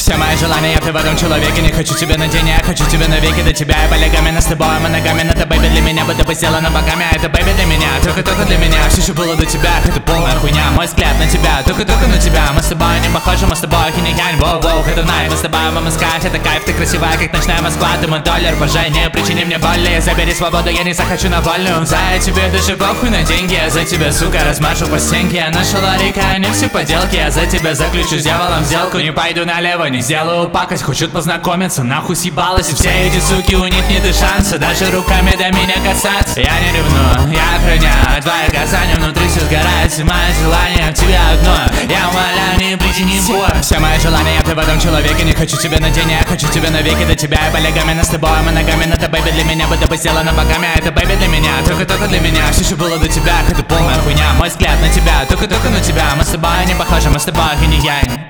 Все мои желания, ты в этом человеке. Не хочу тебе на день, я хочу тебе навеки. До тебя и полягами с тобой, мы ногами. Это бэйби для меня, будто бы сделано богами. Это бэйби для меня, только для меня. Все, что было до тебя, это полная хуйня. Мой взгляд на тебя, только на тебя. Мы с тобой не похожи, мы с тобой хинь-янь. Воу-воу, это найт, мы с тобой будем искать. Это кайф, ты красивая, как ночная Москва. Ты мой доллар, боже, не причини мне боли. Забери свободу, я не захочу на вольную. За тебе даже похуй на деньги. Я за тебя, сука, размашу по стенке. Я наша ларика, не все поделки. Я за тебя заключу с дьяволом сделку. Не пойду налево, не сделаю пакость. Хочут познакомиться, нахуй съебалась. И все эти суки, у них нет и шанса даже руками до меня касаться. Я не ревную, я охраняю твои касания. Внутри все сгорает, все мои желания в тебя одно. Я умоляю, не причини боль. Все мои желания, ты в этом человеке. Не хочу тебя на день, я хочу тебя навеки. До тебя и полягами с тобой, мы ногами. Это бэйби для меня, будто бы сделано богами. Это бэйби для меня, только для меня. Все, что было до тебя, это полная хуйня. Мой взгляд на тебя, только на тебя. Мы с тобой не похожи, мы с тобой хинь-янь.